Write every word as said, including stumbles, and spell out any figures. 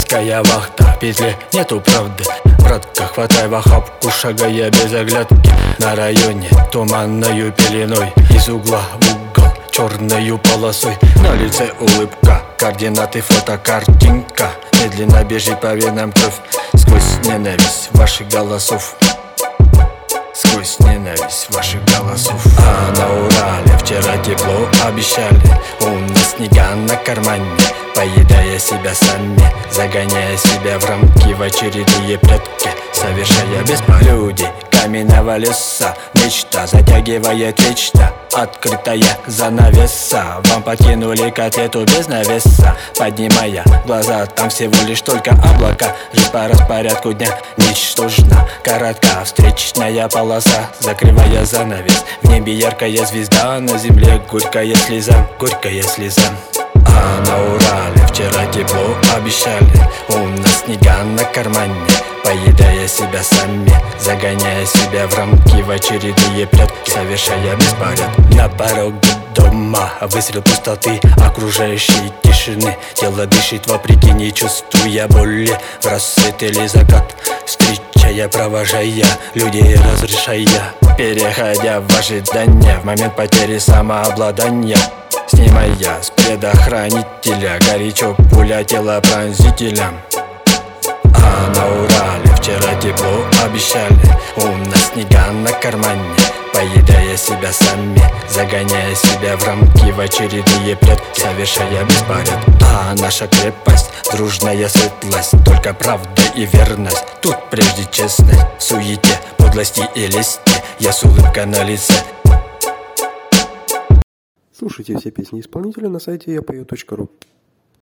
Краткая вахта, в петле нету правды. Братка, хватай в охапку, шагая без оглядки. На районе туманною пеленой, из угла в угол черною полосой. На лице улыбка, координаты фотокартинка. Медленно бежит по венам кровь, сквозь ненависть ваших голосов. Сквозь ненависть ваших голосов. А на Урале вчера тепло обещали. У нас снега на кармане, поедая себя сами, загоняя себя в рамки, в очередные прятки, совершая бесполюди каменного леса. Мечта затягивает вечно, открытая занавеса. Вам подкинули котлету без навеса, поднимая глаза, там всего лишь только облака. Жизнь по распорядку дня ничтожна, коротка встречная полоса, закрывая занавес. В небе яркая звезда, на земле горькая слеза, горькая слеза. А на Урале вчера тепло обещали. У нас снега на кармане, поедая себя сами, загоняя себя в рамки, в очередные прятки, совершая беспорядок. На пороге дома выстрел пустоты, окружающей тишины. Тело дышит вопреки, не чувствуя боли. В рассвет или закат, встречая, провожая, людей разрешая, переходя в ожидание, в момент потери самообладания. Снимая с предохранителя горячо пуля тела пронзителя. А на Урале вчера тепло обещали. У нас снега на кармане, поедая себя сами, загоняя себя в рамки, в очередные прятки, совершая беспорядок. А наша крепость, дружная светлость, только правда и верность. Тут прежде честность, в суете, подлости и лести, я с улыбкой на лице. Слушайте все песни исполнителя на сайте я пою точка ру.